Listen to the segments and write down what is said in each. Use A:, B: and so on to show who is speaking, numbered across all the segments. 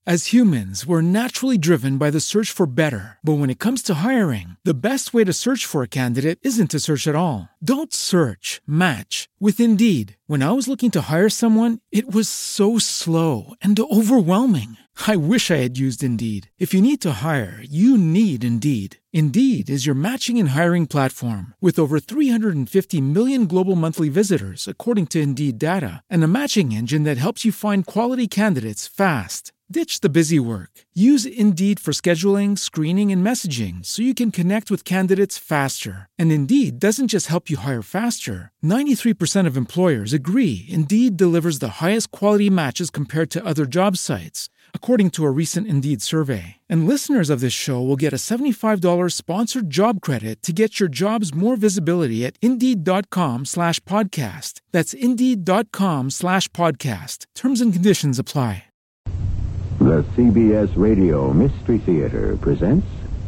A: As humans, we're naturally driven by the search for better. But when it comes to hiring, the best way to search for a candidate isn't to search at all. Don't search, match with Indeed. When I was looking to hire someone, it was so slow and overwhelming. I wish I had used Indeed. If you need to hire, you need Indeed. Indeed is your matching and hiring platform with over 350 million global monthly visitors, according to Indeed data, and a matching engine that helps you find quality candidates fast. Ditch the busy work. Use Indeed for scheduling, screening, and messaging so you can connect with candidates faster. And Indeed doesn't just help you hire faster. 93% of employers agree Indeed delivers the highest quality matches compared to other job sites, according to a recent Indeed survey. And listeners of this show will get a $75 sponsored job credit to get your jobs more visibility at Indeed.com/podcast. That's Indeed.com/podcast. Terms and conditions apply.
B: The CBS Radio Mystery Theater presents...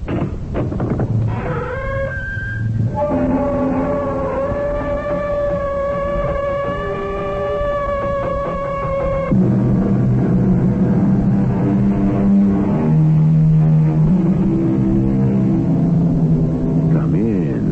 B: Come in.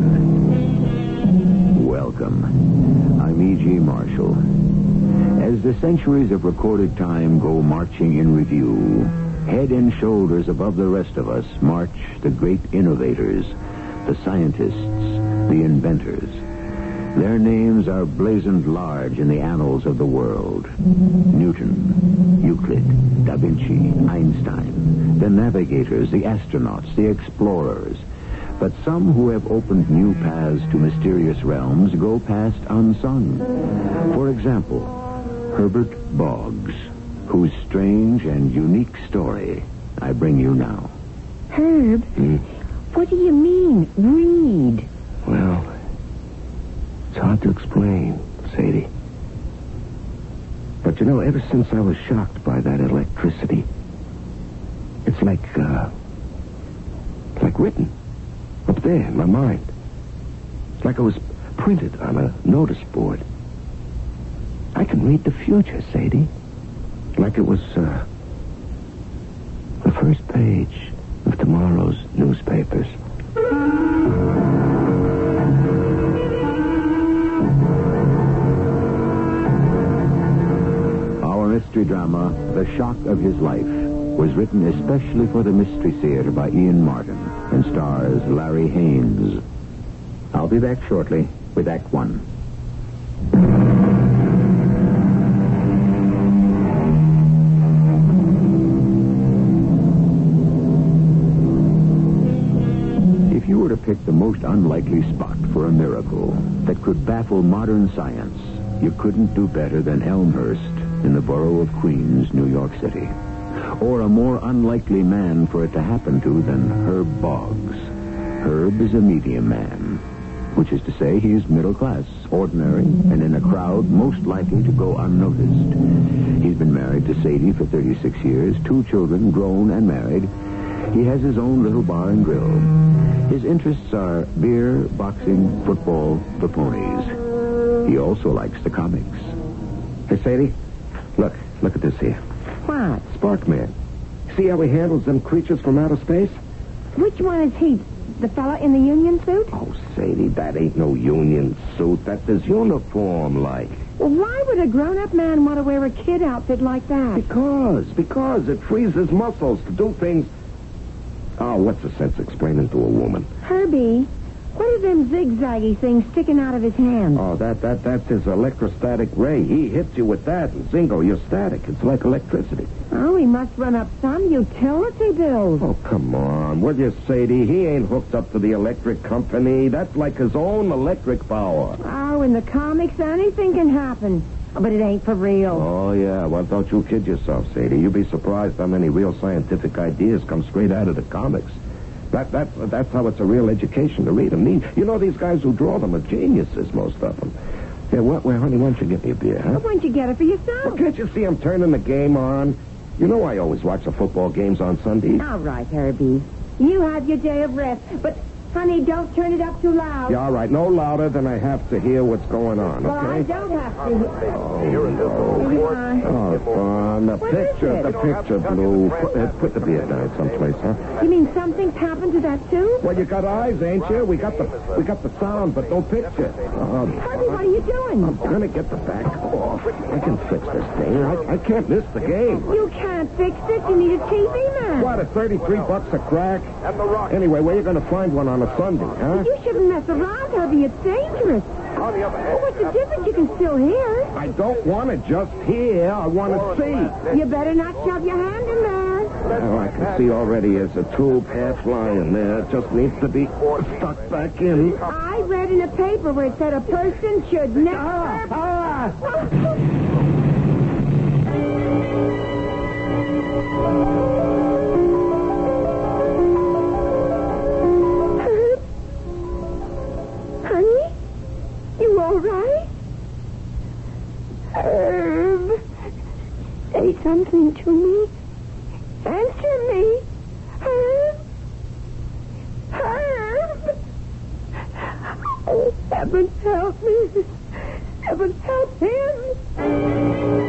B: Welcome. I'm E.G. Marshall. As the centuries of recorded time go marching in review, head and shoulders above the rest of us march the great innovators, the scientists, the inventors. Their names are blazoned large in the annals of the world. Newton, Euclid, Da Vinci, Einstein, the navigators, the astronauts, the explorers. But some who have opened new paths to mysterious realms go past unsung. For example, Herbert Boggs, whose strange and unique story I bring you now.
C: Herb, what do you mean, read?
D: Well, it's hard to explain, Sadie. But you know, ever since I was shocked by that electricity, it's like written up there in my mind. It's like it was printed on a notice board. I can read the future, Sadie. Like it was, the first page of tomorrow's newspapers.
B: Our mystery drama, The Shock of His Life, was written especially for the Mystery Theater by Ian Martin and stars Larry Haynes. I'll be back shortly with Act One. If you were to pick the most unlikely spot for a miracle that could baffle modern science, you couldn't do better than Elmhurst in the borough of Queens, New York City. Or a more unlikely man for it to happen to than Herb Boggs. Herb is a medium man, which is to say he's middle class, ordinary, and in a crowd most likely to go unnoticed. He's been married to Sadie for 36 years, 2 children, grown and married. He has his own little bar and grill. His interests are beer, boxing, football, the ponies. He also likes the comics.
D: Hey, Sadie, look at this here.
C: What?
D: Sparkman. See how he handles them creatures from outer space?
C: Which one is he? The fella in the union suit?
D: Oh, Sadie, that ain't no union suit. That's his uniform, like.
C: Well, why would a grown-up man want to wear a kid outfit like that?
D: Because it frees his muscles to do things. Oh, what's the sense explaining to a woman?
C: Herbie, what are them zigzaggy things sticking out of his hands?
D: Oh, that's his electrostatic ray. He hits you with that, and zingo, you're static. It's like electricity.
C: Oh, he must run up some utility bills.
D: Oh, come on. Will you, Sadie? He ain't hooked up to the electric company. That's like his own electric power.
C: Oh, in the comics, anything can happen. But it ain't for real.
D: Oh, yeah. Well, don't you kid yourself, Sadie. You'd be surprised how many real scientific ideas come straight out of the comics. That's how it's a real education to read them. You know, these guys who draw them are geniuses, most of them. Yeah, well, honey, why don't you get me a beer, huh?
C: Why don't you get it for yourself?
D: Well, can't you see I'm turning the game on? You know I always watch the football games on Sundays.
C: All right, Herbie. You have your day of rest, but Honey, don't turn it up too loud.
D: Yeah, all right. No louder than I have to hear what's going on,
C: Well, I
D: okay?
C: don't have to.
D: Here in Oh, fun. The
C: What is
D: picture,
C: it?
D: Blue. Put the beer down someplace, huh?
C: You mean something's happened to that suit?
D: Well, you got eyes, ain't you? We got the sound, but no picture.
C: Harvey, what are you doing?
D: I'm gonna get the back off. I can fix this thing. I can't miss the game.
C: You can't fix it. You need a TV man.
D: What, at $33 a crack? Anyway, where you gonna find one on a Sunday, huh?
C: You shouldn't mess around, Harvey. It's dangerous. Well, what's the difference? You can still hear.
D: I don't want to just hear. I want to see.
C: You better not shove your hand in there.
D: Oh, I can see already there's a tube half lying there. It just needs to be stuck back in.
C: I read in a paper where it said a person should never... Herb? Honey? You all right? Herb? Say something to me. Answer me. Herb? Herb? Oh, heaven help me. Heaven help him.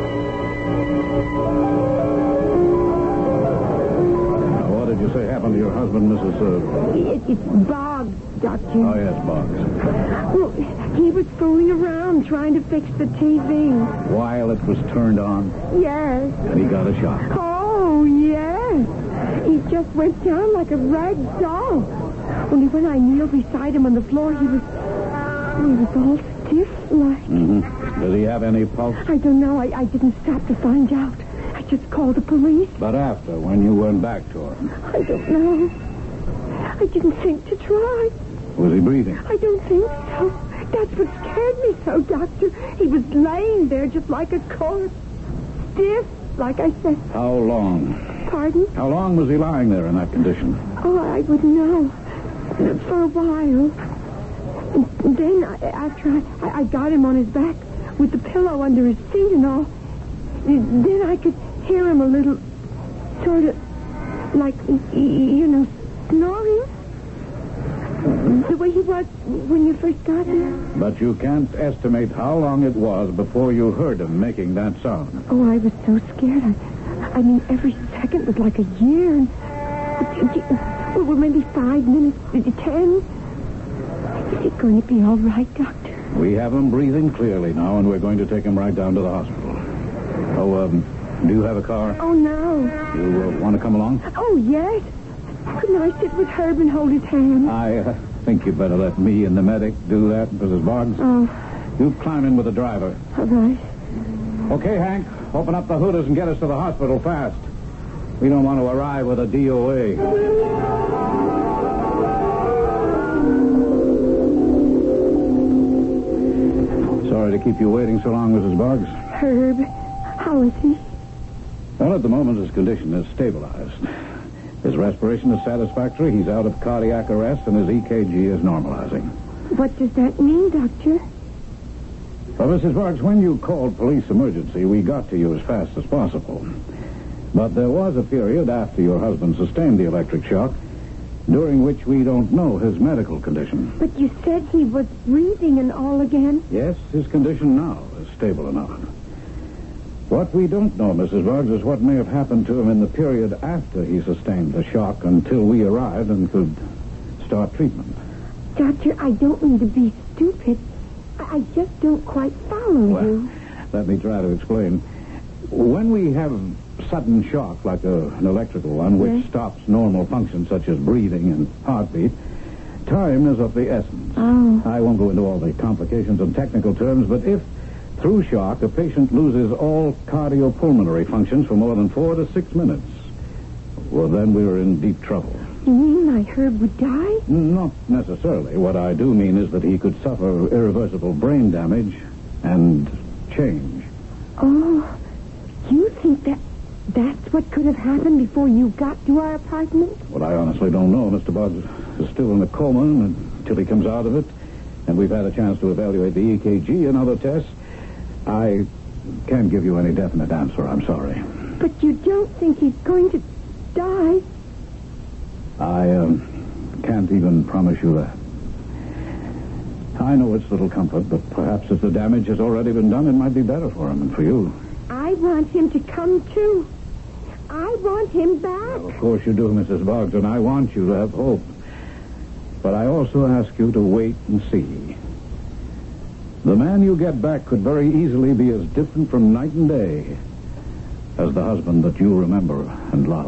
E: What did you say happened to your husband, Mrs.
C: It's Boggs, Doctor.
E: Oh, yes, Boggs.
C: Well, he was fooling around trying to fix the TV.
E: While it was turned on,
C: Yes.
E: and he got a shock.
C: Oh, yes. He just went down like a rag doll. Only when I kneeled beside him on the floor, he was all stiff like.
E: Mm-hmm. Does he have any pulse?
C: I don't know. I didn't stop to find out. I just called the police.
E: But after, when you went back to him,
C: I don't know. I didn't think to try.
E: was he breathing?
C: I don't think so. That's what scared me so, Doctor. He was laying there just like a corpse. Stiff, like I said.
E: How long?
C: Pardon?
E: How long was he lying there in that condition?
C: Oh, I wouldn't know. For a while. And then, after I got him on his back with the pillow under his feet and all, then I could hear him a little, sort of, like, snoring. The way he was when you first got here.
E: But you can't estimate how long it was before you heard him making that sound.
C: Oh, I was so scared. I mean, every second was like a year. Well, maybe 5 minutes, 10. Is it going to be all right, Doctor?
E: We have him breathing clearly now, and we're going to take him right down to the hospital. Oh, do you have a car?
C: Oh, no.
E: You want to come along?
C: Oh, yes. Couldn't I sit with Herb and hold his hand?
E: I think you better let me and the medic do that, Mrs. Boggs.
C: Oh,
E: You climb in with the driver.
C: all right.
E: Okay, Hank, open up the hooters and get us to the hospital fast. We don't want to arrive with a DOA. Sorry to keep you waiting so long, Mrs. Boggs.
C: Herb, how is he?
E: Well, at the moment, his condition is stabilized. His respiration is satisfactory. He's out of cardiac arrest, and his EKG is normalizing.
C: What does that mean, Doctor?
E: Well, Mrs. Boggs, when you called police emergency, we got to you as fast as possible. But there was a period after your husband sustained the electric shock during which we don't know his medical condition.
C: But you said he was breathing and all again.
E: Yes, his condition now is stable enough. What we don't know, Mrs. Boggs, is what may have happened to him in the period after he sustained the shock until we arrived and could start treatment.
C: Doctor, I don't mean to be stupid. I just don't quite follow you.
E: Let me try to explain. When we have sudden shock, like an electrical one, which
C: Yes.
E: stops normal functions such as breathing and heartbeat, time is of the essence.
C: Oh.
E: I won't go into all the complications and technical terms, but if, through shock, a patient loses all cardiopulmonary functions for more than 4 to 6 minutes, well, then we're in deep trouble.
C: You mean my Herb would die?
E: Not necessarily. What I do mean is that he could suffer irreversible brain damage and change.
C: Oh, you think that's what could have happened before you got to our apartment?
E: Well, I honestly don't know. Mr. Boggs is still in a coma until he comes out of it, and we've had a chance to evaluate the EKG and other tests. I can't give you any definite answer. I'm sorry.
C: But you don't think he's going to die?
E: I can't even promise you that. I know it's little comfort, but perhaps if the damage has already been done, it might be better for him and for you.
C: I want him to come, too. I want him back.
E: Well, of course you do, Mrs. Boggs, and I want you to have hope. But I also ask you to wait and see. The man you get back could very easily be as different from night and day as the husband that you remember and love.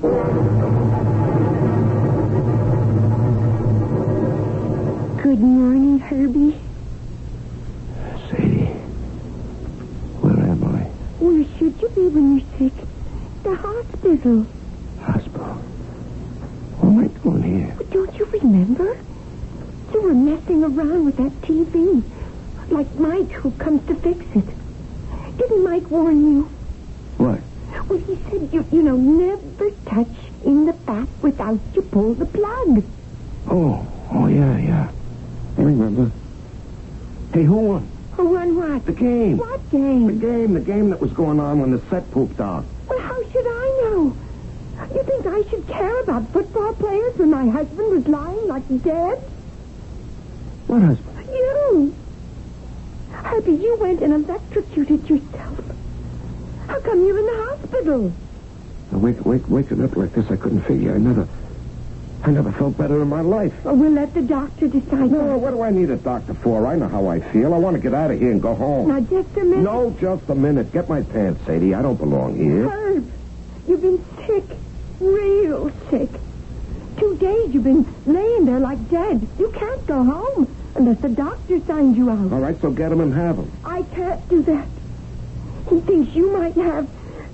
C: Good morning, Herbie.
D: Sadie, where am I?
C: Where should you be when you're sick? The hospital.
D: Hospital. What am I doing here?
C: But don't you remember? You were messing around with that TV. Like Mike, who comes to fix it. Didn't Mike warn you?
D: What?
C: Well, he said, you know, never touch in the bath without you pull the plug.
D: Oh, yeah. I remember. Hey, who won?
C: Who won what?
D: The game.
C: What game?
D: The game that was going on when the set pooped out.
C: Well, how should I know? You think I should care about football players when my husband was lying like dead?
D: What husband?
C: You. Herbie, you went and electrocuted yourself. How come you're in the hospital?
D: Waking up like this, I couldn't figure. I never felt better in my life.
C: Well, we'll let the doctor decide.
D: No, what do I need a doctor for? I know how I feel. I want to get out of here and go home.
C: Now, just a minute.
D: No, just a minute. Get my pants, Sadie. I don't belong here.
C: Herb, you've been sick. Real sick. 2 days you've been laying there like dead. You can't go home unless the doctor signs you out.
D: All right, so get him and have him.
C: I can't do that. He thinks you might have...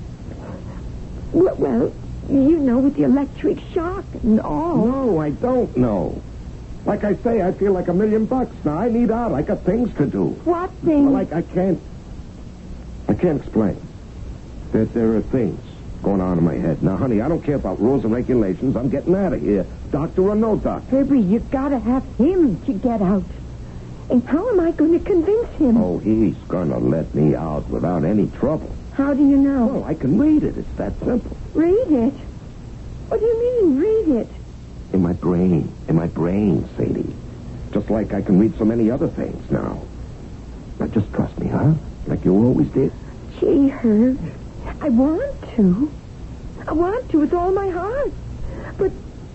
C: Well, you know, with the electric shock and all.
D: No, I don't know. Like I say, I feel like $1,000,000 now. I need out. I got things to do.
C: What things?
D: Well, I can't explain. There are things going on in my head. Now, honey, I don't care about rules and regulations. I'm getting out of here. Doctor or no doctor.
C: Herbie, you gotta have him to get out. And how am I going to convince him?
D: Oh, he's gonna let me out without any trouble.
C: How do you know?
D: Well, I can read it. It's that simple.
C: Read it? What do you mean, read it?
D: In my brain, Sadie. Just like I can read so many other things now. Now, just trust me, huh? Like you always did.
C: Gee, Herb, I want to. I want to with all my heart. But,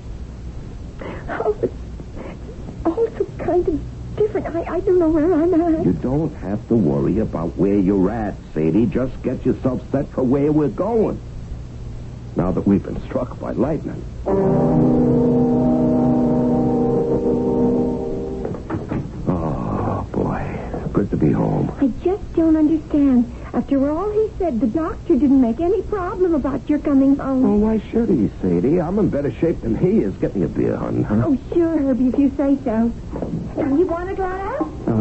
C: it's also kind of different. I don't know where I'm at.
D: You don't have to worry about where you're at, Sadie. Just get yourself set for where we're going. Now that we've been struck by lightning. Oh, boy. Good to be home.
C: I just don't understand. After all he said, the doctor didn't make any problem about your coming home.
D: Oh, why should he, Sadie? I'm in better shape than he is. Get me a beer, hon, huh?
C: Oh, sure, Herbie, if you say so. You want a glass?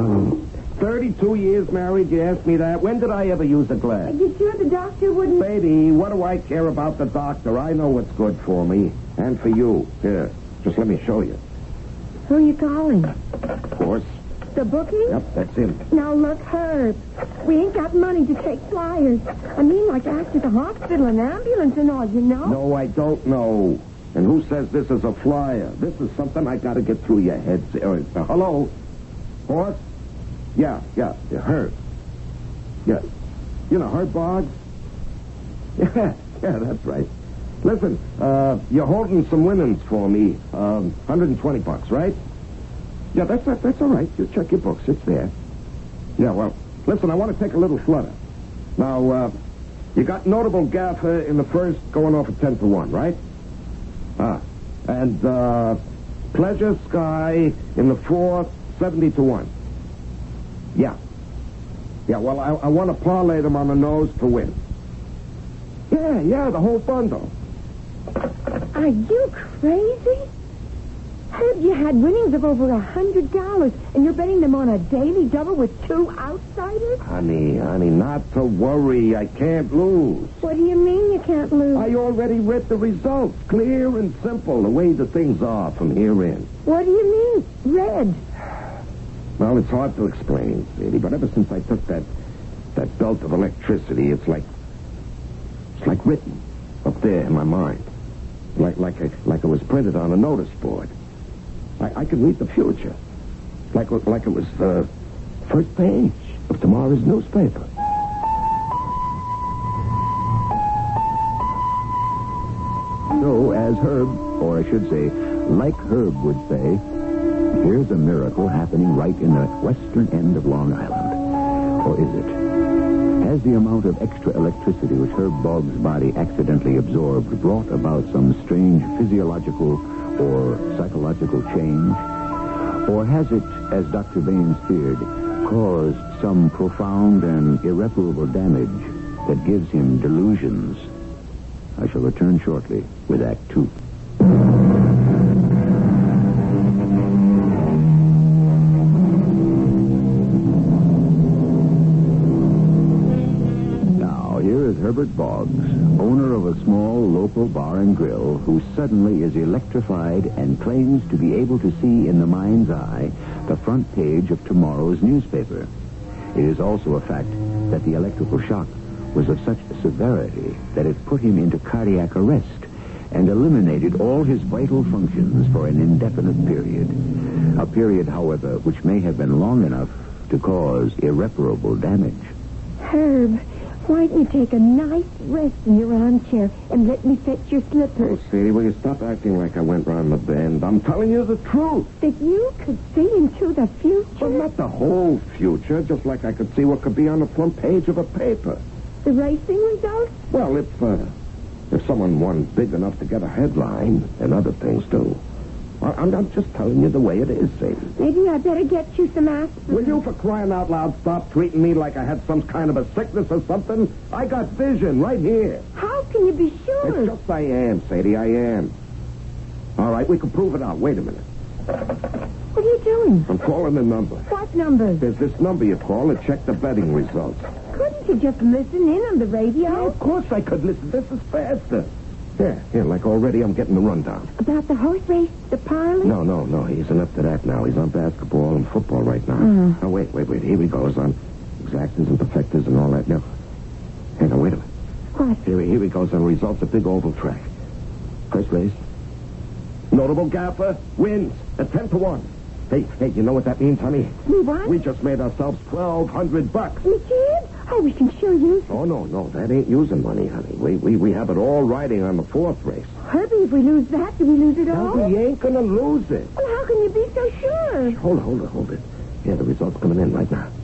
D: 32 years married, you asked me that. When did I ever use a glass?
C: Are you sure the doctor wouldn't...
D: Baby, what do I care about the doctor? I know what's good for me. And for you. Here, just let me show you.
C: Who are you calling?
D: Of course.
C: The bookie?
D: Yep, that's him.
C: Now, look, Herb, we ain't got money to take flyers. I mean, like after the hospital and ambulance and all, you know?
D: No, I don't know. And who says this is a flyer? This is something I got to get through your heads. Hello? Horse? Yeah, Herb. Yeah. You know, Herb Boggs? Yeah, that's right. Listen, you're holding some linens for me. $120, right? Yeah, that's all right. Just check your books. It's there. Yeah, well, listen, I want to take a little flutter. Now, you got notable gaffer in the first going off at 10 to 1, right? And Pleasure Sky in the fourth, 70 to 1. Yeah. Yeah, well, I want to parlay them on the nose to win. Yeah, the whole bundle.
C: Are you crazy? Herb, you had winnings of over $100, and you're betting them on a daily double with 2 outsiders?
D: Honey, not to worry. I can't lose.
C: What do you mean you can't lose?
D: I already read the results. Clear and simple, the way the things are from here in.
C: What do you mean, red?
D: Well, it's hard to explain, Sadie, but ever since I took that belt of electricity, it's like written up there in my mind. Like it was printed on a notice board. I can read the future. Like it was the first page of tomorrow's newspaper.
B: So, as Herb, or I should say, like Herb would say, here's a miracle happening right in the western end of Long Island. Or is it? Has the amount of extra electricity which Herb Boggs' body accidentally absorbed brought about some strange physiological or psychological change? Or has it, as Dr. Baines feared, caused some profound and irreparable damage that gives him delusions? I shall return shortly with Act Two. Now, here is Herbert Boggs, owner of a small local bar and grill, who suddenly is electrified and claims to be able to see in the mind's eye the front page of tomorrow's newspaper. It is also a fact that the electrical shock was of such severity that it put him into cardiac arrest and eliminated all his vital functions for an indefinite period. A period, however, which may have been long enough to cause irreparable damage.
C: Herb, why don't you take a nice rest in your armchair and let me fetch your slippers?
D: Oh, Sadie, will you stop acting like I went round the bend? I'm telling you the truth.
C: That you could see into the future?
D: Well, not the whole future, just like I could see what could be on the front page of a paper.
C: The racing results?
D: Well, if someone won big enough to get a headline, and other things too. I'm just telling you the way it is, Sadie.
C: Maybe I better get you some aspirin.
D: Will you, for crying out loud, stop treating me like I had some kind of a sickness or something? I got vision right here.
C: How can you be sure?
D: It's just I am, Sadie, I am. All right, we can prove it out. Wait a minute.
C: What are you doing?
D: I'm calling the number.
C: What number?
D: There's this number you call and check the betting results.
C: Couldn't you just listen in on the radio?
D: Yeah, of course I could listen. This is faster. Here, like already I'm getting the rundown.
C: About the horse race, the parley?
D: No, he isn't up to that now. He's on basketball and football right now. Now, wait. Here he goes on exactors and perfectors and all that. Now, wait a minute.
C: What?
D: Here he goes on results of big oval track. First race. Notable gaffer wins at 10-1. Hey, you know what that means, honey?
C: We won?
D: We just made ourselves $1,200.
C: We did? Oh, we can sure use it.
D: Oh, no, that ain't using money, honey. We have it all riding on the fourth race.
C: Herbie, if we lose that, do we lose it all?
D: No, we ain't gonna lose it.
C: Well, how can you be so sure?
D: Hold it. Yeah, the results coming in right now.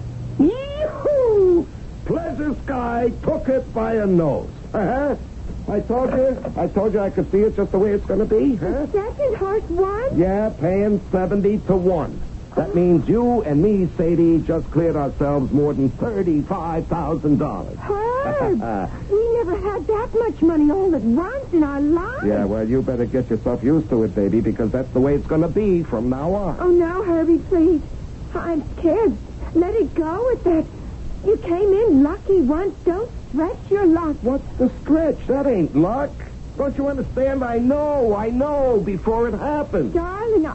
C: Yee-hoo!
D: Pleasure Sky took it by a nose. I told you I could see it just the way it's gonna be, huh?
C: Second horse won?
D: Yeah, paying 70-1. That means you and me, Sadie, just cleared ourselves more than $35,000.
C: Herb, we never had that much money all at once in our lives.
D: Yeah, well, you better get yourself used to it, baby, because that's the way it's going to be from now on.
C: Oh, no, Herbie, please. I'm scared. Let it go at that. You came in lucky once. Don't stretch your luck.
D: What's the stretch? That ain't luck. Don't you understand? I know before it happens.
C: Darling,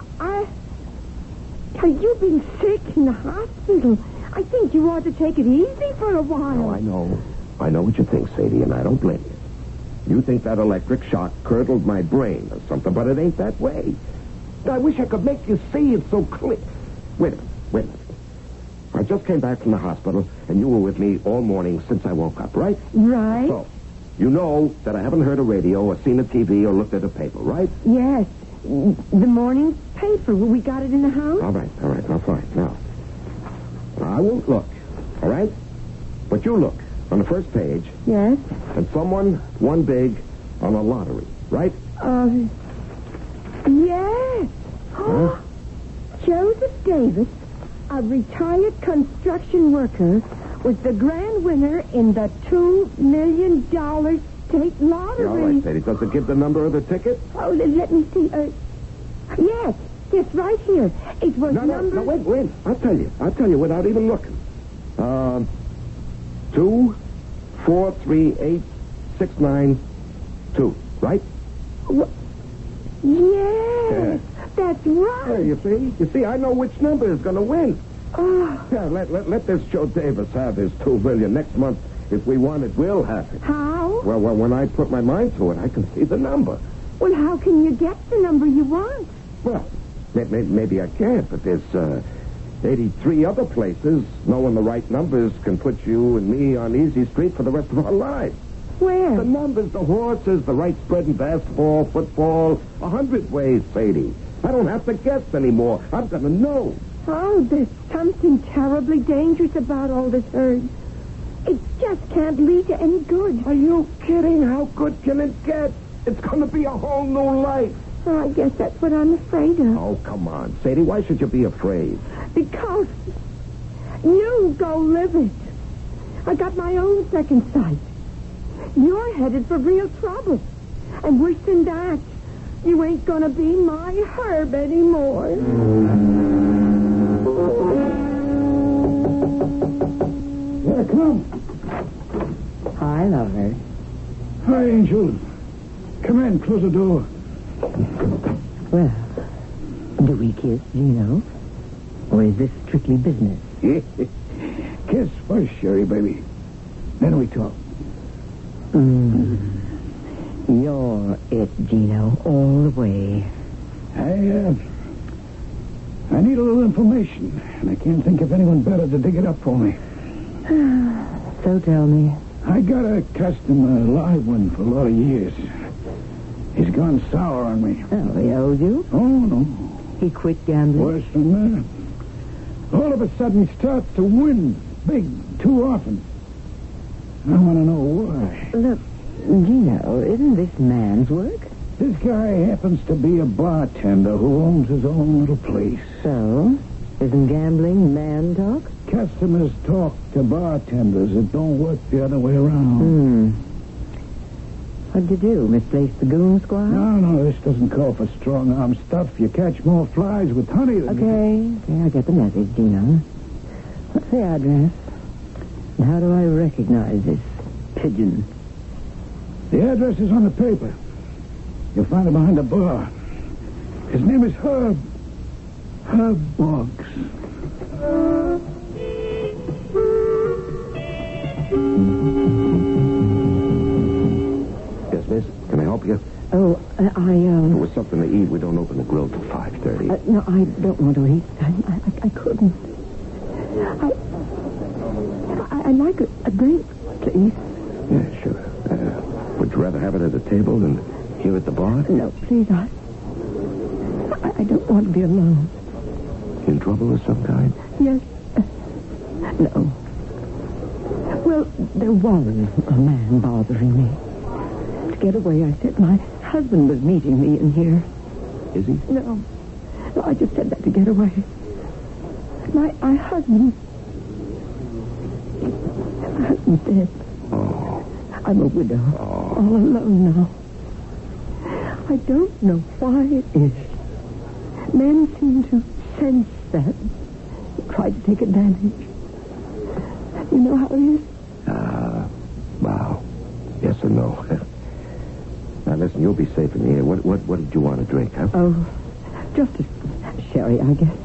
C: you've been sick in the hospital. I think you ought to take it easy for a while.
D: Oh, I know. I know what you think, Sadie, and I don't blame you. You think that electric shock curdled my brain or something, but it ain't that way. I wish I could make you see it so clear. Wait a minute. I just came back from the hospital, and you were with me all morning since I woke up, right?
C: Right.
D: So, you know that I haven't heard a radio or seen a TV or looked at a paper, right?
C: Yes. The morning paper. We got it in the house?
D: All right. Now, fine. Now, I won't look, all right? But you look on the first page.
C: Yes.
D: And someone won big on a lottery, right?
C: Yes.
D: Huh?
C: Joseph Davis, a retired construction worker, was the grand winner in the $2 million state lottery.
D: Yeah, all right, Sadie. Does it give the number of the ticket?
C: Oh, let me see. Yes, right here. It was number...
D: No, wait. I'll tell you without even looking. 2, 4, 3, 8, 6, 9, 2, right?
C: Yes, that's right.
D: Yeah, you see, I know which number is going to win.
C: Oh.
D: Yeah, let this Joe Davis have his $2 million next month. If we want it, we'll have it.
C: How?
D: Well, when I put my mind to it, I can see the number.
C: Well, how can you get the number you want?
D: Well, Maybe I can't, but there's 83 other places. Knowing the right numbers can put you and me on easy street for the rest of our lives.
C: Where?
D: The numbers, the horses, the right spread in basketball, football, 100 ways, Sadie. I don't have to guess anymore. I'm going to know.
C: Oh, there's something terribly dangerous about all this herd. It just can't lead to any good.
D: Are you kidding? How good can it get? It's going to be a whole new life.
C: Oh, I guess that's what I'm afraid of.
D: Oh, come on, Sadie. Why should you be afraid?
C: Because you go live it. I got my own second sight. You're headed for real trouble. And worse than that, you ain't gonna be my Herb anymore.
E: Here, come.
F: Hi, lover.
E: Hi, Angel. Come in, close the door.
F: Well, do we kiss, Gino? Or is this strictly business?
E: Kiss first, Sherry, baby. Then we talk.
F: You're it, Gino, all the way.
E: I need a little information, and I can't think of anyone better to dig it up for me.
F: So tell me.
E: I got a customer, a live one, for a lot of years. He's gone sour on me.
F: Oh, he owes you?
E: Oh, no.
F: He quit gambling?
E: Worse than that. All of a sudden, he starts to win big too often. I want to know why.
F: Look, Gino, isn't this man's work?
E: This guy happens to be a bartender who owns his own little place.
F: So, isn't gambling man talk?
E: Customers talk to bartenders. It don't work the other way around.
F: What'd you do? Misplace the goon squad?
E: No, this doesn't call for strong-arm stuff. You catch more flies with honey than...
F: Okay, I get the message, Gino. What's the address? And how do I recognize this pigeon?
E: The address is on the paper. You'll find it behind the bar. His name is Herb. Herb Boggs.
D: Yes, miss? Can I help you?
F: Oh,
D: There was something to eat. We don't open the grill till 5:30.
F: No, I don't want to eat. I couldn't. I'd like a drink, please.
D: Yeah, sure. Would you rather have it at the table than here at the bar?
F: No, please, I don't want to be alone.
D: In trouble of some kind?
F: Yes. No. Well, there was a man bothering me. To get away, I said my husband was meeting me in here.
D: Is he?
F: No, I just said that to get away. My husband's dead.
D: Oh.
F: I'm a widow.
D: Oh.
F: All alone now. I don't know why it is. Men seem to sense that. Try to take advantage. You know how it is?
D: Wow. Yes or no? Now, listen, you'll be safe in here. What did you want to drink, huh?
F: Oh, just a sherry, I guess.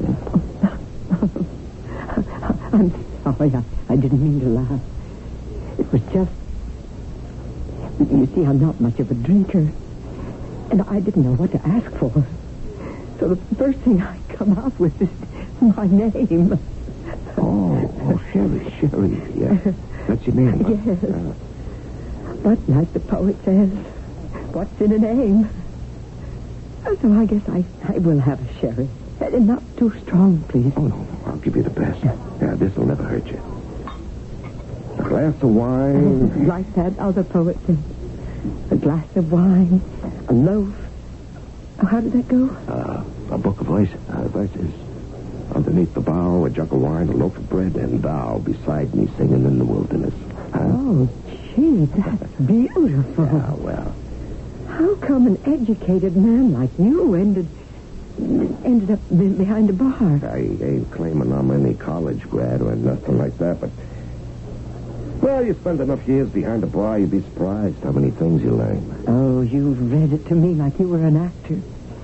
F: I'm sorry. I didn't mean to laugh. It was just... You see, I'm not much of a drinker. And I didn't know what to ask for. So the first thing I come out with is my name.
D: Oh, Sherry. Yeah. That's your name, huh?
F: Yes. But like the poet says, what's in a name? So I guess I will have a sherry. And not too strong, please.
D: Oh, no. I'll give you the best. Yeah, this'll never hurt you. A glass of wine.
F: Like that other poet said. A glass of wine, a loaf. Oh, how did that go?
D: A book of verses. Underneath the bough, a jug of wine, a loaf of bread, and thou beside me singing in the wilderness.
F: Oh, gee, that's beautiful.
D: Yeah, well.
F: How come an educated man like you ended up behind a bar?
D: I ain't claiming I'm any college grad or nothing like that, but... Well, you spend enough years behind a bar, you'd be surprised how many things you learn.
F: Oh, you read it to me like you were an actor.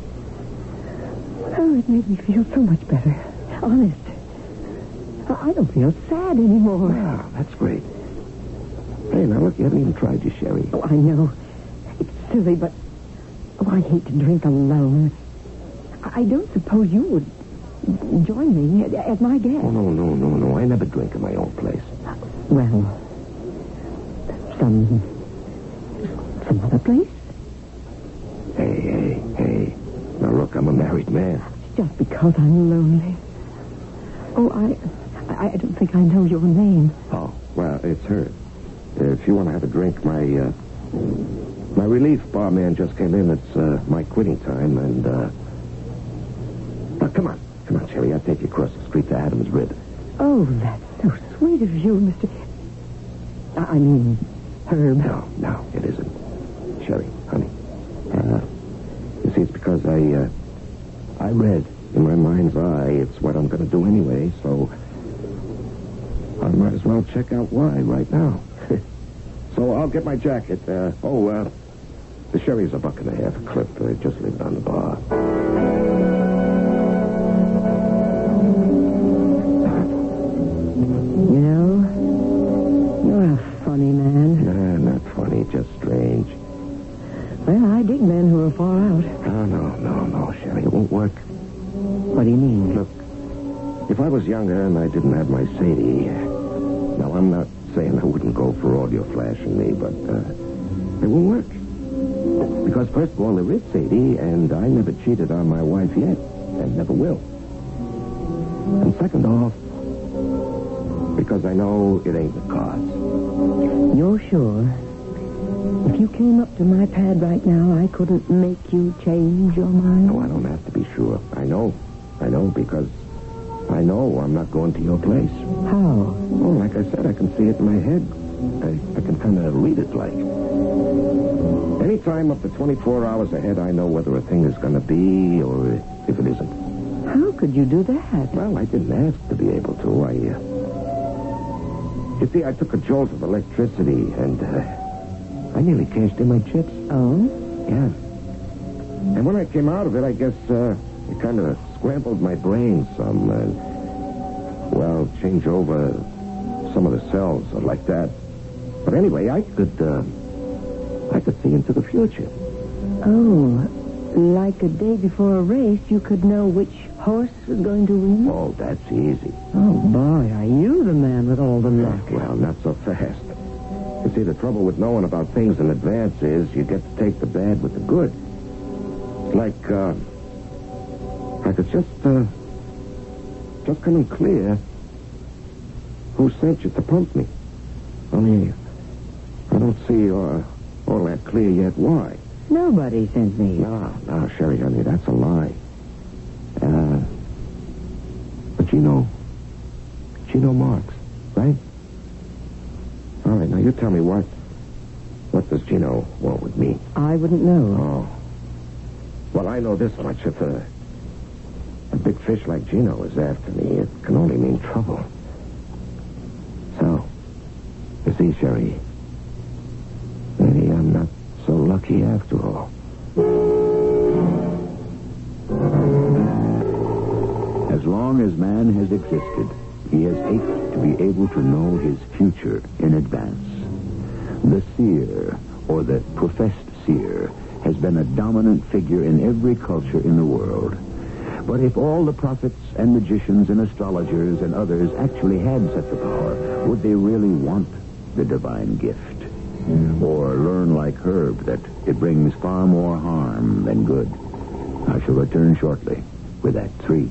F: Oh, it made me feel so much better. Honest. I don't feel sad anymore.
D: Wow, that's great. Hey, now look, you haven't even tried your sherry.
F: Oh, I know. It's silly, but... Oh, I hate to drink alone. I don't suppose you would join me as my guest.
D: Oh, no. I never drink in my own place.
F: Well, some other place?
D: Hey. Now, look, I'm a married man.
F: Just because I'm lonely. Oh, I don't think I know your name.
D: Oh, well, it's her. If you want to have a drink, my relief barman just came in. It's my quitting time, and, come on, Sherry. I'll take you across the street to Adam's Rib.
F: Oh, that's so sweet of you, Mr. I mean, Herb.
D: No, it isn't. Sherry, honey. You see, it's because I read in my mind's eye it's what I'm going to do anyway, so I might as well check out why right now. So I'll get my jacket. The sherry's $1.50 a clip. Just leave it on the bar.
F: You know, you're a funny man.
D: Nah, not funny, just strange.
F: Well, I dig men who are far out.
D: Oh, no, Sherry, it won't work.
F: What do you mean?
D: Look, if I was younger and I didn't have my Sadie, now I'm not saying I wouldn't go for audio flash and me, but it won't work. Because first of all, there is Sadie, and I never cheated on my wife yet, and never will. And second off, because I know it ain't the cards.
F: You're sure? If you came up to my pad right now, I couldn't make you change your mind?
D: No, I don't have to be sure. I know, because I know I'm not going to your place.
F: How?
D: Oh, like I said, I can see it in my head. I can kind of read it like. Anytime up to 24 hours ahead, I know whether a thing is going to be or if it isn't.
F: How could you do that?
D: Well, I didn't ask to be able to. You see, I took a jolt of electricity and I nearly cashed in my chips.
F: Oh?
D: Yeah. And when I came out of it, I guess it kind of scrambled my brain some and, change over some of the cells like that. But anyway, I could see into the future.
F: Oh, like a day before a race, you could know which horse was going to win?
D: Oh, that's easy.
F: Oh, boy, are you the man with all the luck.
D: Well, not so fast. You see, the trouble with knowing about things in advance is you get to take the bad with the good. Like it's just coming clear who sent you to pump me. Only I don't see all that clear yet why.
F: Nobody sent me.
D: No, Sherry, honey, that's a lie. But Gino Marks, right? All right, now you tell me what does Gino want with me?
F: I wouldn't know.
D: Oh. Well, I know this much. If a big fish like Gino is after me, it can only mean trouble. So, you see, Sherry, maybe I'm not so lucky after all.
B: As long as man has existed, he has ached to be able to know his future in advance. The seer, or the professed seer, has been a dominant figure in every culture in the world. But if all the prophets and magicians and astrologers and others actually had such a power, would they really want the divine gift? Or learn like Herb that it brings far more harm than good? I shall return shortly with Act 3.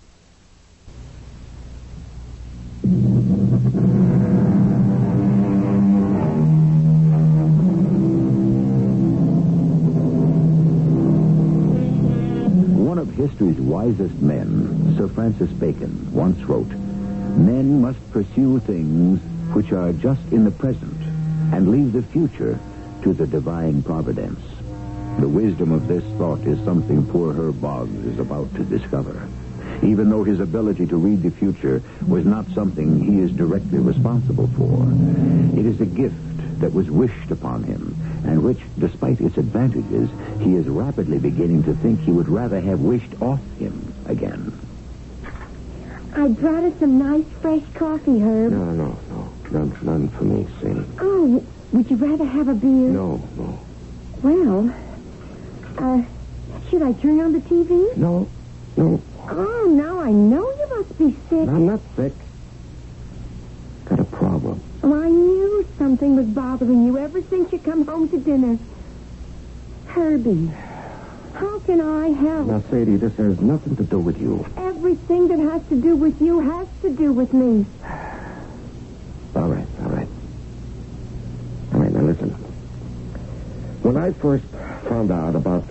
B: One of history's wisest men, Sir Francis Bacon, once wrote, "Men must pursue things which are just in the present and leave the future to the divine providence." The wisdom of this thought is something poor Herb Boggs is about to discover. Even though his ability to read the future was not something he is directly responsible for, it is a gift that was wished upon him, and which, despite its advantages, he is rapidly beginning to think he would rather have wished off him again.
C: I brought us some nice fresh coffee, Herb.
D: No. None for me, Sadie.
C: Oh, would you rather have a beer?
D: No.
C: Well, should I turn on the TV?
D: No, No,
C: Oh, now I know you must be sick.
D: I'm not sick. Got a problem.
C: Oh, I knew something was bothering you ever since you come home to dinner. Herbie, how can I help?
D: Now, Sadie, this has nothing to do with you.
C: Everything that has to do with you has to do with me.
D: All right. All right, now listen. When I first found out about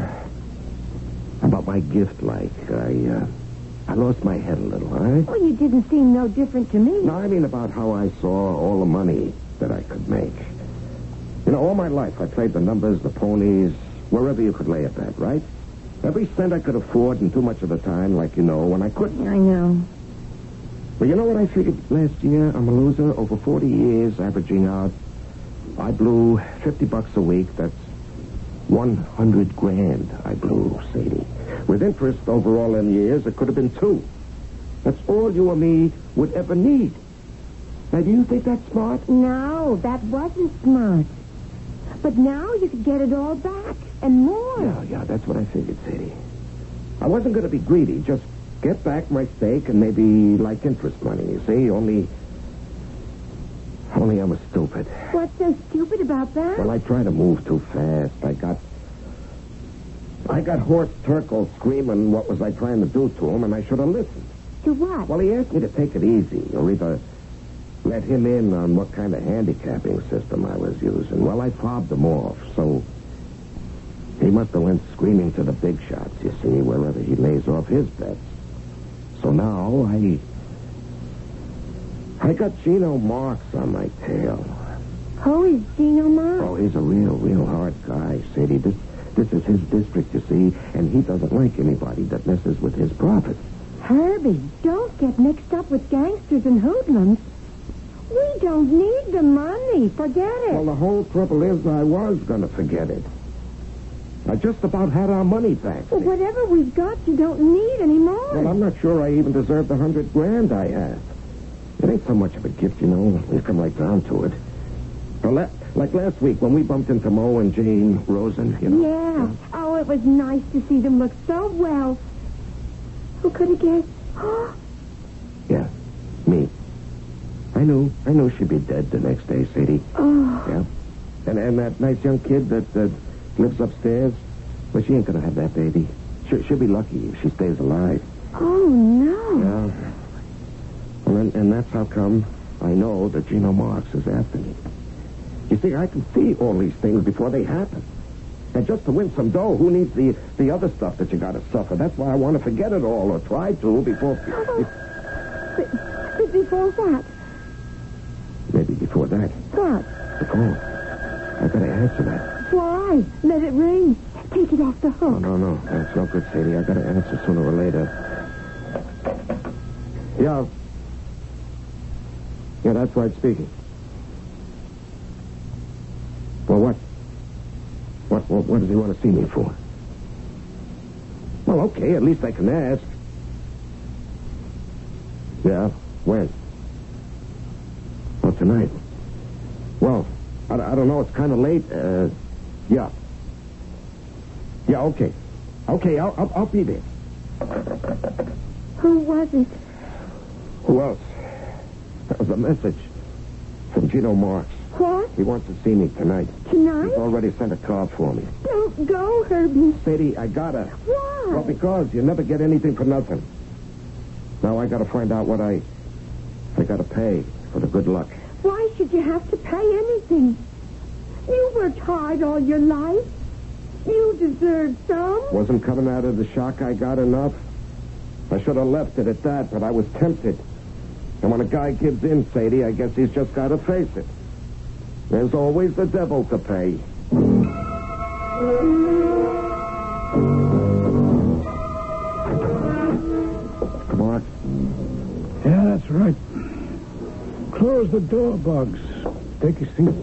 D: my gift, I lost my head a little, all right?
C: Well, you didn't seem no different to me.
D: No, I mean about how I saw all the money that I could make. You know, all my life I played the numbers, the ponies, wherever you could lay it at, right? Every cent I could afford, and too much of the time, like you know, when I couldn't.
C: I know.
D: But you know what I figured last year? I'm a loser. Over 40 years, averaging out, I blew $50 a week. That's 100 grand I blew, Sadie. With interest over all them years, it could have been 2. That's all you or me would ever need. Now, do you think that's smart?
C: No, that wasn't smart. But now you could get it all back and more.
D: Yeah, that's what I figured, Sadie. I wasn't going to be greedy. Just get back my stake and maybe like interest money, you see? Only I was stupid.
C: What's so stupid about that?
D: Well, I tried to move too fast. I got Horst Turkle screaming what was I trying to do to him, and I should have listened.
C: To what?
D: Well, he asked me to take it easy, or either let him in on what kind of handicapping system I was using. Well, I fobbed him off, so he must have went screaming to the big shots, you see, wherever he lays off his bets. So now I got Gino Marks on my tail.
C: Who is Gino Marks?
D: Oh, he's a real hard guy, Sadie. This is his district, you see, and he doesn't like anybody that messes with his profits.
C: Herbie, don't get mixed up with gangsters and hoodlums. We don't need the money. Forget it.
D: Well, the whole trouble is I was going to forget it. I just about had our money back.
C: Well, whatever we've got, you don't need anymore.
D: Well, I'm not sure I even deserve the 100 grand I have. It ain't so much of a gift, you know. We've come right down to it. Well, like last week when we bumped into Mo and Jane Rosen, you know.
C: Yeah. Oh, it was nice to see them look so well. Who could have guessed?
D: Yeah, me. I knew she'd be dead the next day, Sadie.
C: Oh.
D: Yeah. And that nice young kid that lives upstairs, well, she ain't gonna have that baby. She'll be lucky if she stays alive.
C: Oh, no.
D: Yeah. Well, and that's how come I know that Gino Marks is after me. You see, I can see all these things before they happen. And just to win some dough, who needs the other stuff that you gotta suffer? That's why I want to forget it all, or try to, before...
C: Before what?
D: Maybe before that.
C: What?
D: The phone. I gotta answer that.
C: Why? Let it ring. Take it off the hook.
D: No. That's no good, Sadie. I gotta answer sooner or later. Yeah. Yeah, that's right speaking. Well, what? What does he want to see me for? Well, okay, at least I can ask. Yeah, when? Well, tonight. Well, I don't know, it's kind of late. Yeah. Yeah, okay. Okay, I'll be there.
C: Who was it?
D: Who else? That was a message from Gino Marks.
C: What?
D: He wants to see me tonight.
C: Tonight?
D: He's already sent a car for me.
C: Don't go, Herbie.
D: Sadie, I gotta.
C: Why?
D: Well, because you never get anything for nothing. Now I gotta find out what I gotta pay for the good luck.
C: Why should you have to pay anything? You worked hard all your life. You deserve some.
D: Wasn't coming out of the shock I got enough. I should have left it at that, but I was tempted. And when a guy gives in, Sadie, I guess he's just gotta face it. There's always the devil to pay. Come on.
E: Yeah, that's right. Close the door, Bugs. Take a seat.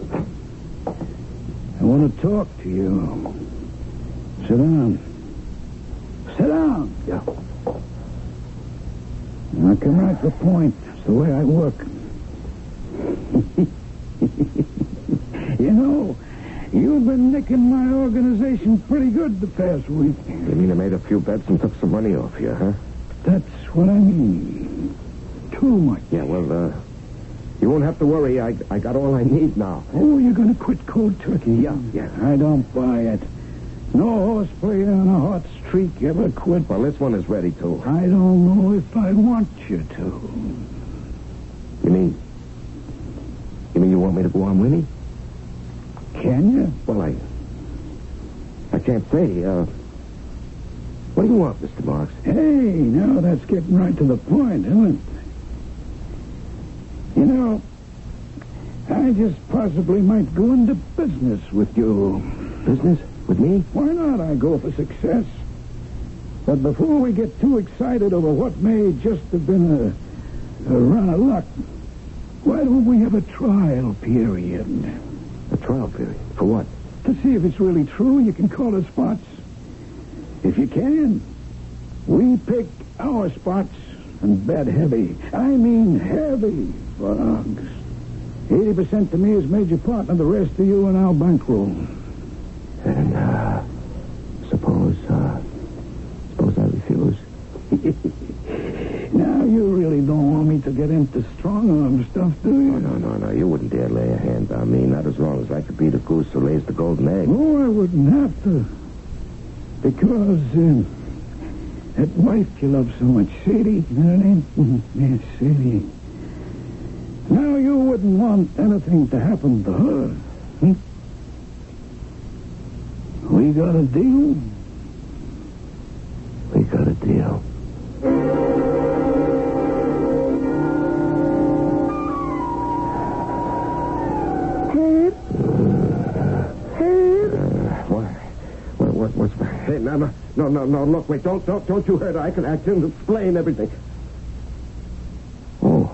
E: I want to talk to you. Sit down. Sit down.
D: Yeah.
E: I come right to the point. It's the way I work. You know, You've been nicking my organization pretty good the past week.
D: You mean I made a few bets and took some money off you, huh?
E: That's what I mean. Too much.
D: Yeah, well, you won't have to worry. I got all I need now.
E: Oh, you're going to quit cold turkey?
D: Yeah.
E: I don't buy it. No horseplay on a hot streak ever quit.
D: Well, this one is ready, too.
E: I don't know if I want you to.
D: You mean you want me to go on winning?
E: Can you?
D: Well, I can't say. What do you want, Mr. Marks?
E: Hey, now that's getting right to the point, isn't it? You know, I just possibly might go into business with you.
D: Business? With me?
E: Why not? I go for success. But before we get too excited over what may just have been a run of luck, why don't we have a trial period?
D: A trial period? For what?
E: To see if it's really true, you can call it spots. If you can, we pick our spots and bet heavy. I mean heavy, Boggs. 80% to me is major partner, the rest to you and our bankroll.
D: And, suppose I refuse.
E: Now, you really don't want me to get into strong-arm stuff, do you?
D: No. You wouldn't dare lay a hand on me, not as long as I could be the goose who lays the golden egg.
E: Oh, I wouldn't have to. Because, that wife you love so much, Sadie, you know her name? Yes, Sadie. Now, you wouldn't want anything to happen to her. Hmm? We got a deal?
D: We got a deal. What's that? Hey, no, look, wait, don't you hurt her. I can explain everything. Oh,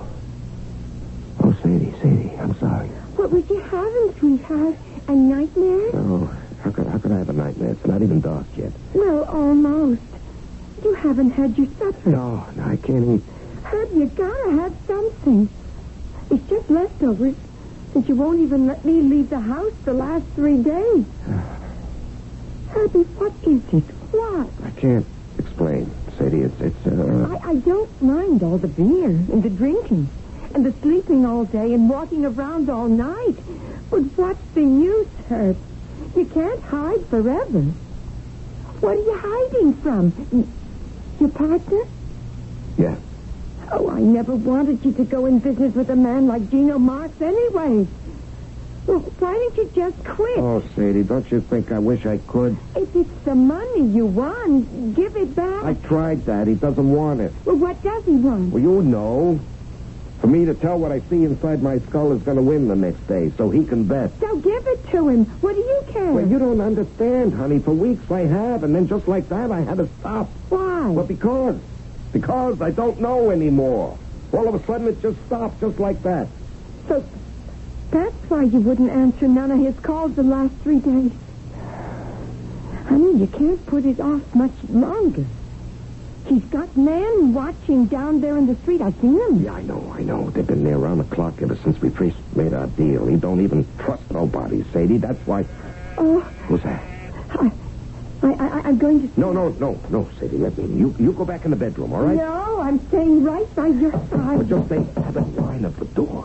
D: Sadie, I'm sorry.
C: What was you having, sweetheart? A nightmare?
D: Oh, how could I have a nightmare? It's not even dark yet.
C: Well, almost. You haven't had your supper.
D: No, I can't eat.
C: Herb, you gotta have something. It's just leftovers, since you won't even let me leave the house the last 3 days. Herbie, what is it? What?
D: I can't explain, Sadie.
C: I don't mind all the beer and the drinking and the sleeping all day and walking around all night. But what's the use, Herb? You can't hide forever. What are you hiding from? Your partner?
D: Yeah.
C: Oh, I never wanted you to go in business with a man like Gino Marks anyway. Well, why don't you just quit?
D: Oh, Sadie, don't you think I wish I could?
C: If it's the money you want, give it back.
D: I tried that. He doesn't want it.
C: Well, what does he want?
D: Well, you know. For me to tell what I see inside my skull is going to win the next day, so he can bet.
C: So give it to him. What do you care?
D: Well, you don't understand, honey. For weeks I have, and then just like that, I had to stop.
C: Why?
D: Well, because I don't know anymore. All of a sudden, it just stopped, just like that.
C: So that's why you wouldn't answer none of his calls the last 3 days. Honey, you can't put it off much longer. He's got men watching down there in the street. I've seen them.
D: Yeah, I know. They've been there around the clock ever since we first made our deal. He don't even trust nobody, Sadie. That's why...
C: Oh.
D: Who's that?
C: I'm going to...
D: No, Sadie. Let me... You go back in the bedroom, all right?
C: No, I'm staying right by your side.
D: Well, just stay at the line of the door.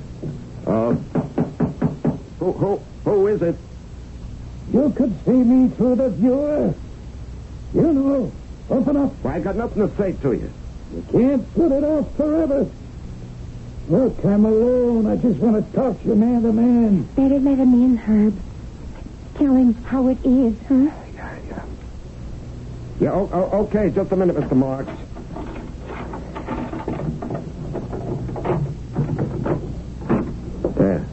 D: Who is it?
E: You could see me through the viewer. You know, open up.
D: Well, I got nothing to say to you.
E: You can't put it off forever. Look, I'm alone. I just want to talk to you man to man.
C: Better let him in, Herb. Tell him how it is, huh?
D: Yeah, okay. Just a minute, Mr. Marks. There.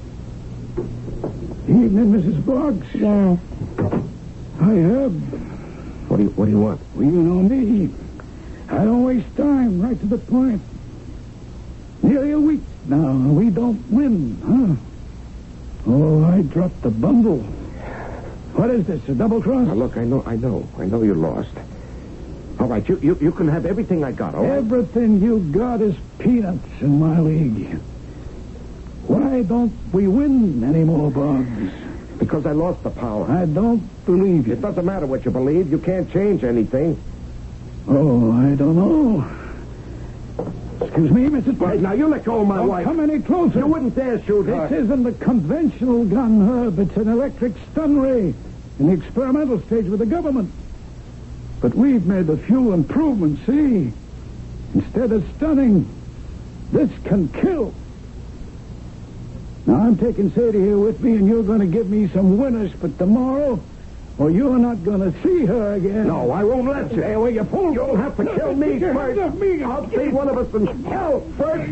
E: Evening, Mrs. Boggs.
C: Yes.
E: Hi, Herb.
D: What do you want?
E: Well, you know me. I don't waste time. Right to the point. Nearly a week now, and we don't win, huh? Oh, I dropped the bundle. What is this, a double cross?
D: Now, look, I know you lost. All right, you can have everything I got, all right?
E: Everything you got is peanuts in my league. Why don't we win anymore, Boggs?
D: Because I lost the power.
E: I don't believe you.
D: It doesn't matter what you believe. You can't change anything.
E: Oh, I don't know. Excuse me, Mrs.
D: Right, now, you let go of my
E: Don't
D: wife.
E: come any closer.
D: You wouldn't dare shoot her.
E: This isn't a conventional gun, Herb. It's an electric stun ray in the experimental stage with the government. But we've made a few improvements, see? Instead of stunning, this can kill. Now, I'm taking Sadie here with me, and you're going to give me some winners for tomorrow, or you're not going to see her again.
D: No, I won't let you.
E: Hey, well, you fool.
D: You'll have to kill me first. I'll see one of us in hell first.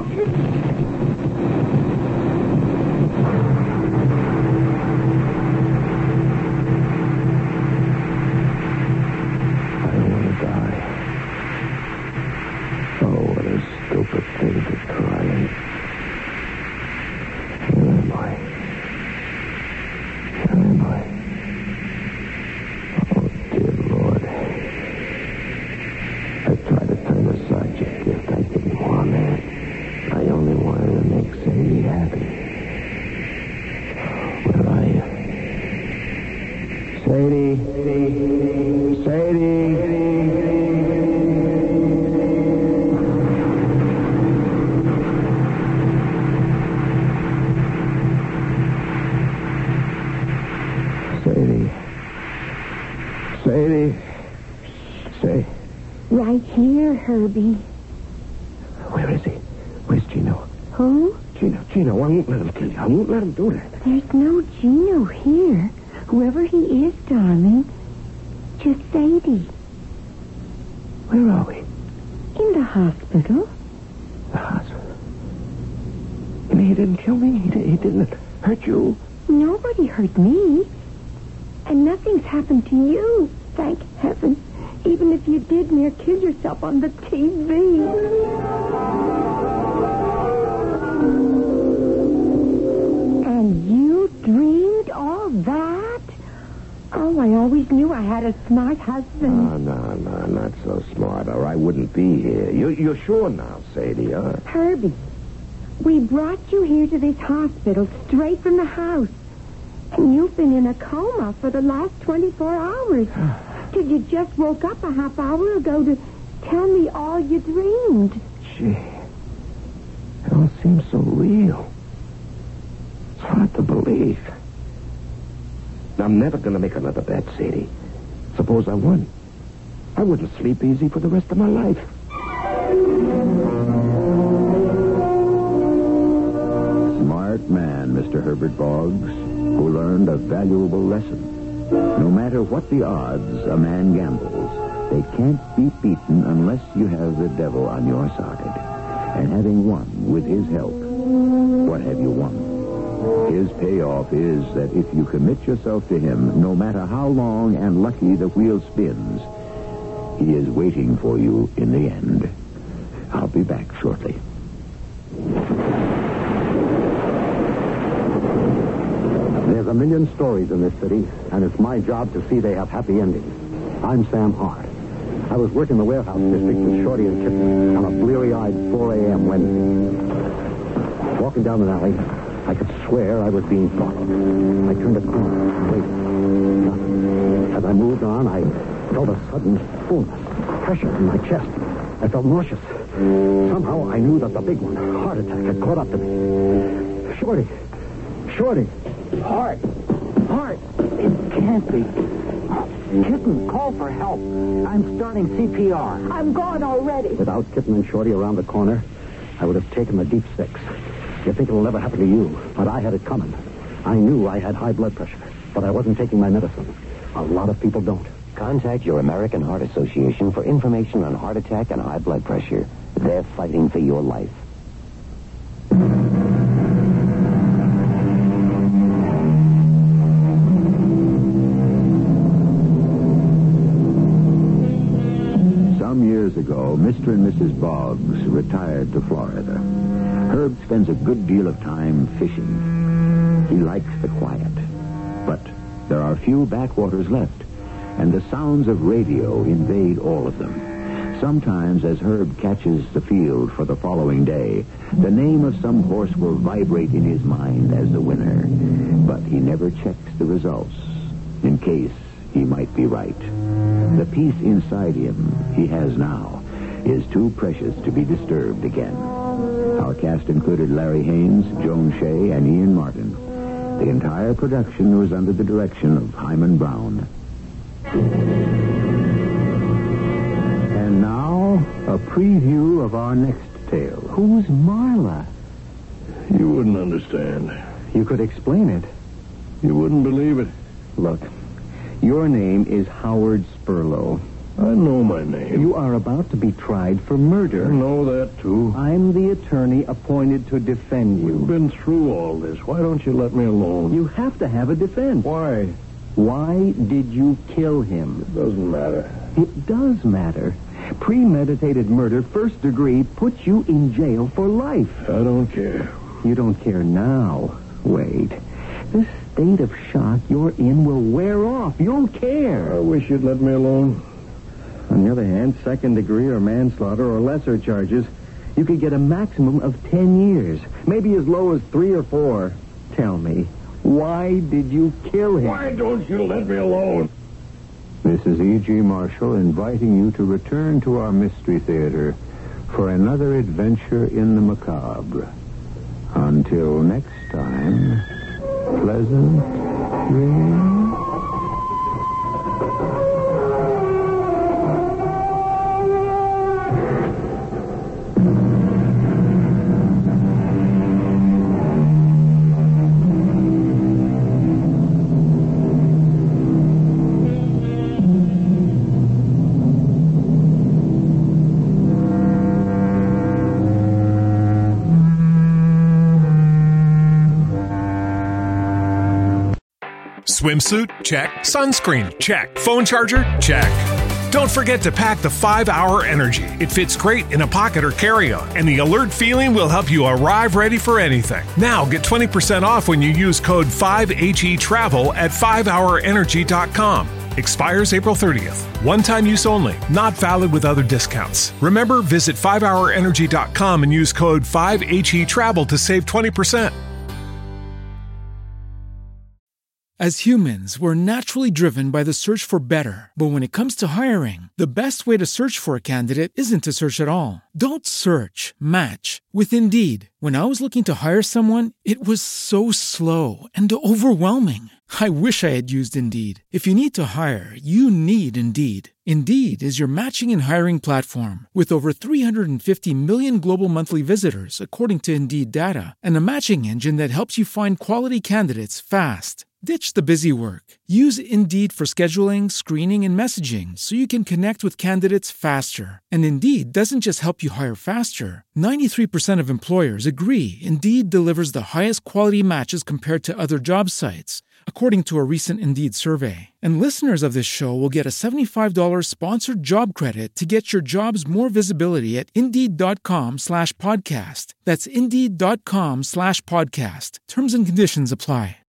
D: I don't want to die. Oh, what a stupid thing to try. Where am I? Where am I? Oh, dear Lord. I tried to turn aside your gift. I didn't want it. I only wanted to make Sadie happy. Where are you? Sadie. Say.
C: Right here, Herbie.
D: Where is he? Where's Gino?
C: Who?
D: Gino, I won't let him kill you. I won't let him do that.
C: There's no Gino here. Whoever he is, darling. Just Sadie.
D: Where are we?
C: In the hospital.
D: The hospital. You mean he didn't kill me? He didn't hurt you?
C: Nobody hurt me. And nothing's happened to you, thank heaven. Even if you did near kill yourself on the TV. And you dreamed all that? Oh, I always knew I had a smart husband.
D: No, not so smart, or I wouldn't be here. You're sure now, Sadie, huh?
C: Herbie, we brought you here to this hospital straight from the house. And you've been in a coma for the last 24 hours. Till you just woke up a half hour ago to tell me all you dreamed.
D: Gee, it all seems so real. It's hard to believe. I'm never going to make another bet, Sadie. Suppose I won. I wouldn't sleep easy for the rest of my life.
B: Smart man, Mr. Herbert Boggs, who learned a valuable lesson. No matter what the odds a man gambles, they can't be beaten unless you have the devil on your side. And having won with his help, what have you won? His payoff is that if you commit yourself to him, no matter how long and lucky the wheel spins, he is waiting for you in the end. I'll be back shortly.
G: There's a million stories in this city, and it's my job to see they have happy endings. I'm Sam Hart. I was working the warehouse district with Shorty and Kitten on a bleary-eyed 4 a.m. Wednesday. Walking down an alley, I could swear I was being followed. I turned a corner and waited. Nothing. As I moved on, I felt a sudden fullness, pressure in my chest. I felt nauseous. Somehow I knew that the big one, heart attack, had caught up to me. Shorty. Hart. It can't be. Kitten, call for help. I'm starting CPR.
C: I'm gone already.
G: Without Kitten and Shorty around the corner, I would have taken the deep six. You think it'll never happen to you, but I had it coming. I knew I had high blood pressure, but I wasn't taking my medicine. A lot of people don't.
H: Contact your American Heart Association for information on heart attack and high blood pressure. They're fighting for your life.
B: Some years ago, Mr. and Mrs. Boggs retired to Florida. Herb spends a good deal of time fishing. He likes the quiet. But there are few backwaters left, and the sounds of radio invade all of them. Sometimes, as Herb catches the field for the following day, the name of some horse will vibrate in his mind as the winner. But he never checks the results, in case he might be right. The peace inside him he has now is too precious to be disturbed again. Our cast included Larry Haynes, Joan Shea, and Ian Martin. The entire production was under the direction of Hyman Brown. And now, a preview of our next tale.
G: Who's Marla?
D: You wouldn't understand.
G: You could explain it.
D: You wouldn't believe it.
G: Look, your name is Howard Spurlow.
D: I know my name.
G: You are about to be tried for murder.
D: I know that, too.
G: I'm the attorney appointed to defend you.
D: We've been through all this. Why don't you let me alone?
G: You have to have a defense.
D: Why?
G: Why did you kill him?
D: It doesn't matter.
G: It does matter. Premeditated murder, first degree, puts you in jail for life.
D: I don't care.
G: You don't care now. Wait. This state of shock you're in will wear off. You'll care.
D: I wish you'd let me alone.
G: On the other hand, second degree or manslaughter or lesser charges, you could get a maximum of 10 years. Maybe as low as 3 or 4. Tell me, why did you kill him?
D: Why don't you let me alone?
B: This is E.G. Marshall inviting you to return to our Mystery Theater for another adventure in the macabre. Until next time, pleasant dreams.
I: Swimsuit? Check. Sunscreen? Check. Phone charger? Check. Don't forget to pack the 5-Hour Energy. It fits great in a pocket or carry-on, and the alert feeling will help you arrive ready for anything. Now get 20% off when you use code 5HETRAVEL at 5hourenergy.com. Expires April 30th. One-time use only. Not valid with other discounts. Remember, visit 5hourenergy.com and use code 5HETRAVEL to save 20%.
A: As humans, we're naturally driven by the search for better. But when it comes to hiring, the best way to search for a candidate isn't to search at all. Don't search, match with Indeed. When I was looking to hire someone, it was so slow and overwhelming. I wish I had used Indeed. If you need to hire, you need Indeed. Indeed is your matching and hiring platform with over 350 million global monthly visitors, according to Indeed data, and a matching engine that helps you find quality candidates fast. Ditch the busy work. Use Indeed for scheduling, screening, and messaging so you can connect with candidates faster. And Indeed doesn't just help you hire faster. 93% of employers agree Indeed delivers the highest quality matches compared to other job sites, according to a recent Indeed survey. And listeners of this show will get a $75 sponsored job credit to get your jobs more visibility at Indeed.com/podcast. That's Indeed.com/podcast. Terms and conditions apply.